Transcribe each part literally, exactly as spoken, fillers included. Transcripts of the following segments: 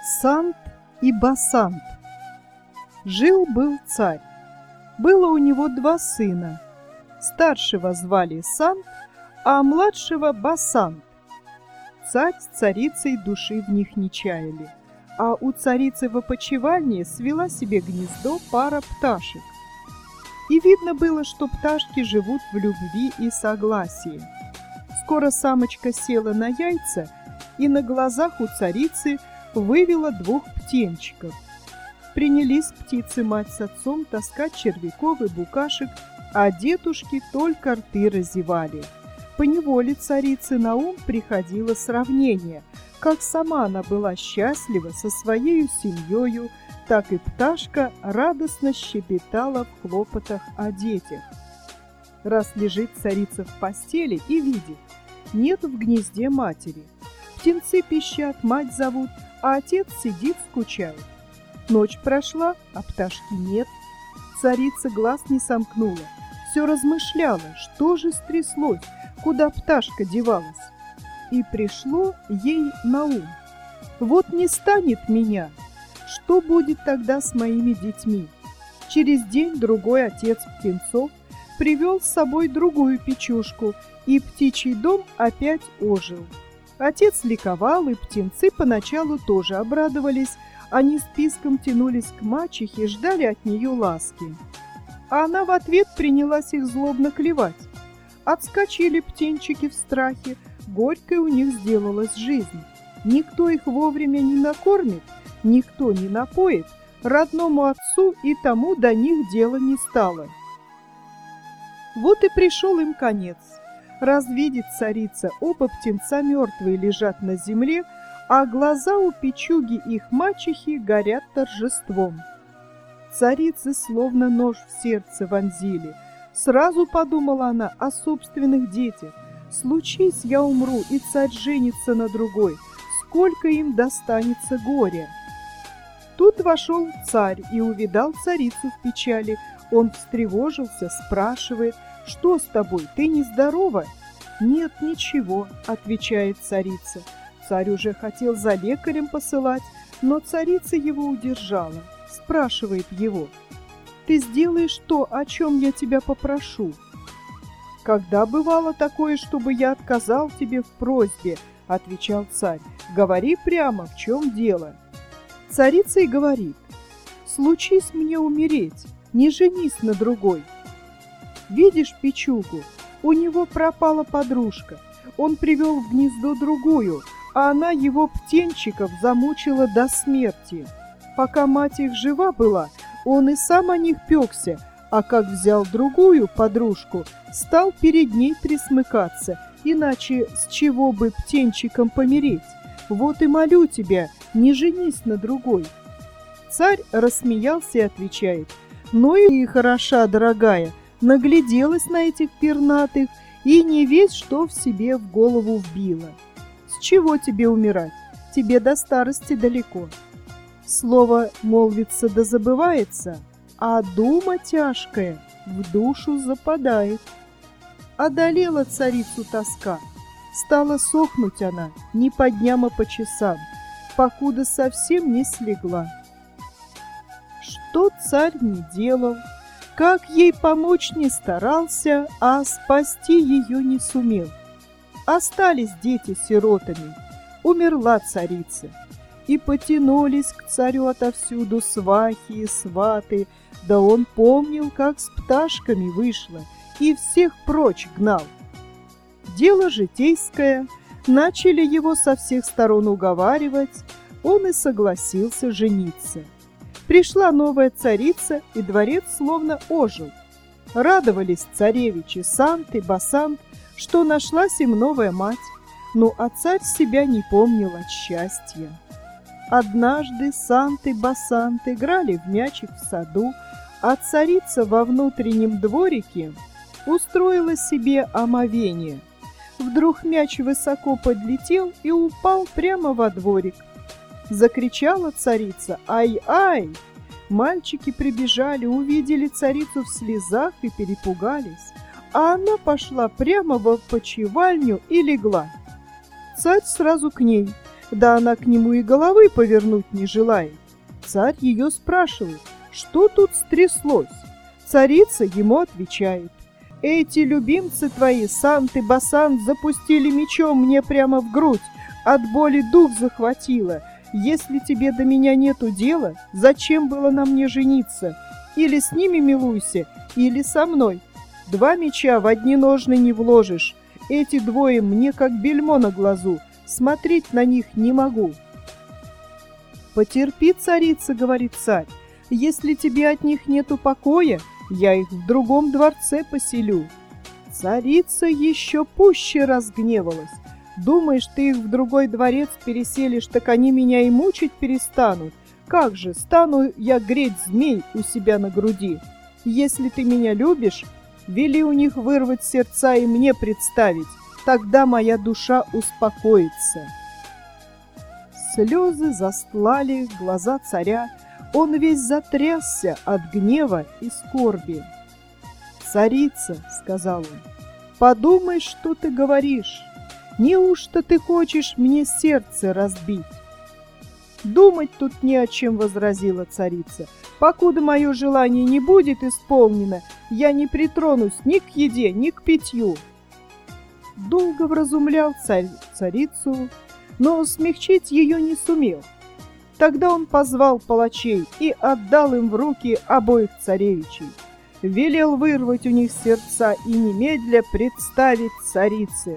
Сант и Басант. Жил-был царь. Было у него два сына. Старшего звали Сант, а младшего Басант. Царь с царицей души в них не чаяли, а у царицы в опочивальне свела себе гнездо пара пташек. И видно было, что пташки живут в любви и согласии. Скоро самочка села на яйца и на глазах у царицы вывела двух птенчиков. Принялись птицы мать с отцом таскать червяков и букашек, а детушки только рты разевали. Поневоле царице на ум приходило сравнение, как сама она была счастлива со своей семьёю, так и пташка радостно щебетала в хлопотах о детях. Раз лежит царица в постели и видит, нет в гнезде матери. Птенцы пищат, мать зовут, а отец сидит, скучает. Ночь прошла, а пташки нет. Царица глаз не сомкнула, все размышляла, что же стряслось, куда пташка девалась. И пришло ей на ум: вот не станет меня, что будет тогда с моими детьми? Через день-другой отец птенцов привел с собой другую печушку, и птичий дом опять ожил. Отец ликовал, и птенцы поначалу тоже обрадовались. Они списком тянулись к мачехе, ждали от нее ласки. А она в ответ принялась их злобно клевать. Отскочили птенчики в страхе, горькой у них сделалась жизнь. Никто их вовремя не накормит, никто не напоит, родному отцу и тому до них дела не стало. Вот и пришел им конец. Раз видит царица, оба птенца мертвые лежат на земле, а глаза у печуги их мачехи горят торжеством. Царицы словно нож в сердце вонзили. Сразу подумала она о собственных детях. Случись, я умру, и царь женится на другой, сколько им достанется горя. Тут вошел царь и увидал царицу в печали. Он встревожился, спрашивает: «Что с тобой, ты нездорова?» «Нет, ничего», — отвечает царица. Царь уже хотел за лекарем посылать, но царица его удержала. Спрашивает его: «Ты сделаешь то, о чем я тебя попрошу?» «Когда бывало такое, чтобы я отказал тебе в просьбе?» — отвечал царь. «Говори прямо, в чем дело». Царица и говорит: «Случись мне умереть, не женись на другой. Видишь печугу? У него пропала подружка. Он привел в гнездо другую, а она его птенчиков замучила до смерти. Пока мать их жива была, он и сам о них пекся, а как взял другую подружку, стал перед ней присмыкаться, иначе с чего бы птенчикам помереть? Вот и молю тебя, не женись на другой». Царь рассмеялся и отвечает: «Ну и хороша, дорогая, нагляделась на этих пернатых и не весть, что в себе в голову вбила. С чего тебе умирать? Тебе до старости далеко. Слово молвится да забывается, а дума тяжкая в душу западает». Одолела царицу тоска. Стала сохнуть она не по дням, а по часам, покуда совсем не слегла. Что царь не делал, как ей помочь не старался, а спасти ее не сумел. Остались дети сиротами, умерла царица, и потянулись к царю отовсюду свахи и сваты, да он помнил, как с пташками вышло, и всех прочь гнал. Дело житейское, начали его со всех сторон уговаривать, он и согласился жениться. Пришла новая царица, и дворец словно ожил. Радовались царевичи Сант и Басант, что нашлась им новая мать, ну а царь себя не помнил от счастья. Однажды Сант и Басант играли в мячик в саду, а царица во внутреннем дворике устроила себе омовение. Вдруг мяч высоко подлетел и упал прямо во дворик. Закричала царица: «Ай-ай!» Мальчики прибежали, увидели царицу в слезах и перепугались, а она пошла прямо в опочивальню и легла. Царь сразу к ней: да она к нему и головы повернуть не желает. Царь ее спрашивает, что тут стряслось. Царица ему отвечает: «Эти любимцы твои, Сант и Басант, запустили мечом мне прямо в грудь, от боли дух захватило. Если тебе до меня нету дела, зачем было на мне жениться? Или с ними милуйся, или со мной. Два меча в одни ножны не вложишь. Эти двое мне как бельмо на глазу, смотреть на них не могу». «Потерпи, царица, — говорит царь, — если тебе от них нету покоя, я их в другом дворце поселю». Царица еще пуще разгневалась. «Думаешь, ты их в другой дворец переселишь, так они меня и мучить перестанут? Как же, стану я греть змей у себя на груди? Если ты меня любишь, вели у них вырвать сердца и мне представить, тогда моя душа успокоится». Слезы застлали глаза царя, он весь затрясся от гнева и скорби. «Царица, — сказал он, — подумай, что ты говоришь. Неужто ты хочешь мне сердце разбить?» «Думать тут не о чем, — возразила царица. Покуда мое желание не будет исполнено, я не притронусь ни к еде, ни к питью». Долго вразумлял царь царицу, но смягчить ее не сумел. Тогда он позвал палачей и отдал им в руки обоих царевичей, велел вырвать у них сердца и немедля представить царице.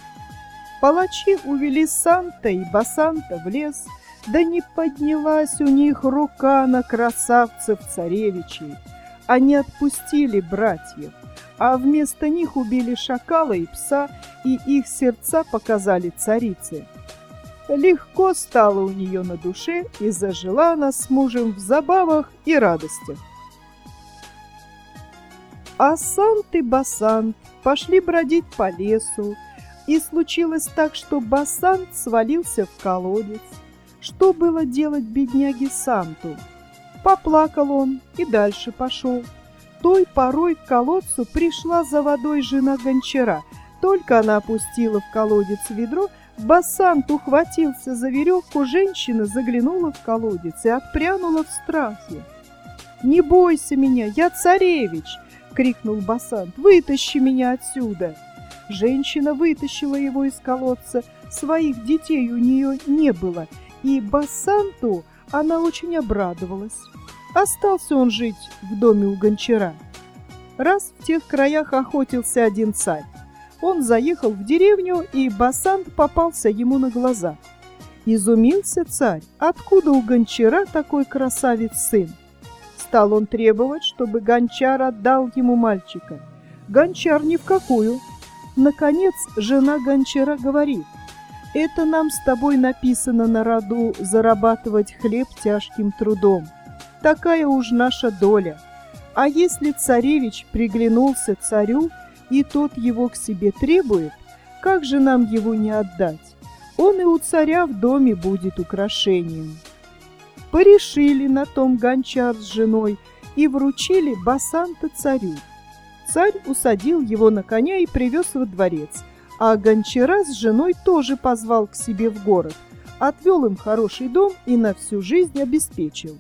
Палачи увели Санта и Басанта в лес, да не поднялась у них рука на красавцев-царевичей. Они отпустили братьев, а вместо них убили шакала и пса, и их сердца показали царице. Легко стало у нее на душе, и зажила она с мужем в забавах и радостях. А Сант и Басант пошли бродить по лесу, и случилось так, что Басант свалился в колодец. Что было делать бедняге Санту? Поплакал он и дальше пошел. Той порой к колодцу пришла за водой жена гончара. Только она опустила в колодец ведро, Басант ухватился за веревку, женщина заглянула в колодец и отпрянула в страхе. «Не бойся меня, я царевич!» — крикнул Басант. «Вытащи меня отсюда!» Женщина вытащила его из колодца, своих детей у нее не было, и Басанту она очень обрадовалась. Остался он жить в доме у гончара. Раз в тех краях охотился один царь. Он заехал в деревню, и Басант попался ему на глаза. Изумился царь, откуда у гончара такой красавец сын. Стал он требовать, чтобы гончар отдал ему мальчика. Гончар ни в какую. Наконец жена гончара говорит: «Это нам с тобой написано на роду зарабатывать хлеб тяжким трудом. Такая уж наша доля. А если царевич приглянулся царю, и тот его к себе требует, как же нам его не отдать? Он и у царя в доме будет украшением». Порешили на том гончар с женой и вручили Басанта царю. Царь усадил его на коня и привез во дворец, а гончара с женой тоже позвал к себе в город, отвел им хороший дом и на всю жизнь обеспечил.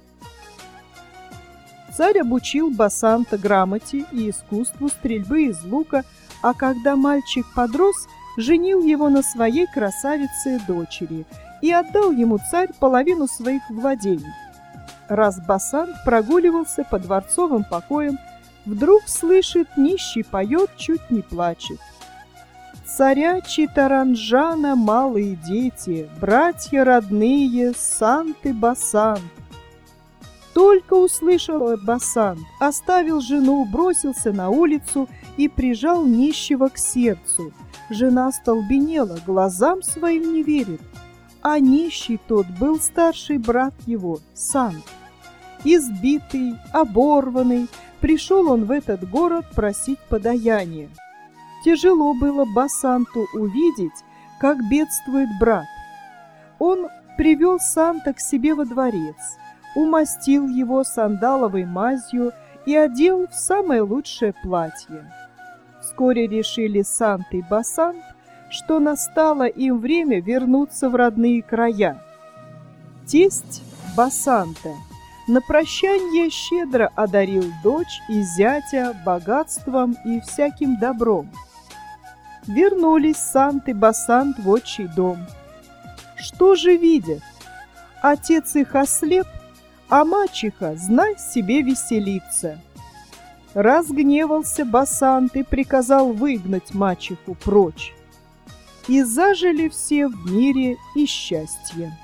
Царь обучил Басанта грамоте и искусству стрельбы из лука, а когда мальчик подрос, женил его на своей красавице-дочери и отдал ему царь половину своих владений. Раз Басант прогуливался по дворцовым покоям, вдруг слышит, нищий поет, чуть не плачет. «Царя Читаранджана малые дети, братья родные, Сант и Басант». Только услышал Басант, оставил жену, бросился на улицу и прижал нищего к сердцу. Жена остолбенела, глазам своим не верит. А нищий тот был старший брат его, Сант. Избитый, оборванный, пришел он в этот город просить подаяния. Тяжело было Басанту увидеть, как бедствует брат. Он привел Санта к себе во дворец, умастил его сандаловой мазью и одел в самое лучшее платье. Вскоре решили Сант и Басант, что настало им время вернуться в родные края. Тесть Басанта на прощанье щедро одарил дочь и зятя богатством и всяким добром. Вернулись Сант и Басант в отчий дом. Что же видят? Отец их ослеп, а мачеха, знай, себе веселится. Разгневался Басант и приказал выгнать мачеху прочь. И зажили все в мире и счастье.